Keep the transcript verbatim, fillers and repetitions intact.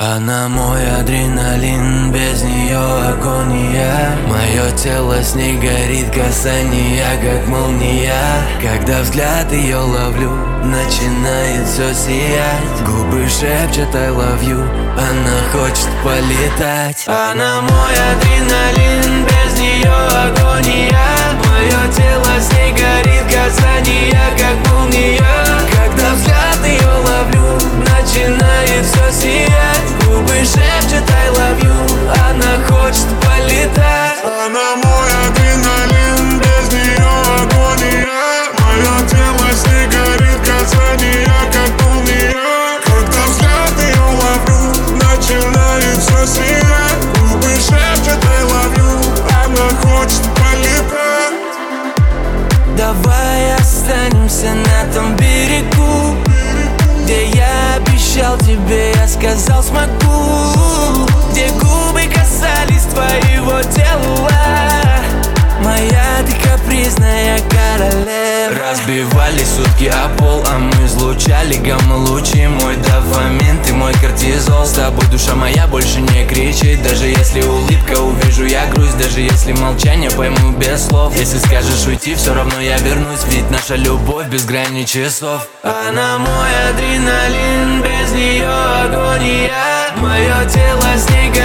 Она мой адреналин, без нее агония. Мое тело с ней горит, касания как молния. Когда взгляд ее ловлю, начинает все сиять. Губы шепчут I love you, она хочет полетать. Она мой адреналин, без нее агония. Мое тело с ней горит, касания как молния. Когда взгляд ее ловлю, начинает все сиять. Губы шепчут I love you, она хочет полетать. Она мой адреналин, без нее агония. Мое тело с ней горит, касания как молния. Когда взгляд ее ловлю, начинает все сиять. Губы шепчут I love you, она хочет полетать. Давай останемся на том берегу, где я обещал тебе, я сказал смогу. Где губы касались твоего тела, моя ты капризная королева. Разбивали сутки о пол, а мы излучали гамма-лучи. Мой дофамин, ты мой кортизол. С тобой душа моя больше не кричит. Даже если улыбка, увижу я грусть. Даже если молчание, пойму без слов. Если скажешь уйти, все равно я вернусь. Ведь наша любовь без грани часов. Она мой адреналин, без нее агония. Мое тело с ней горит,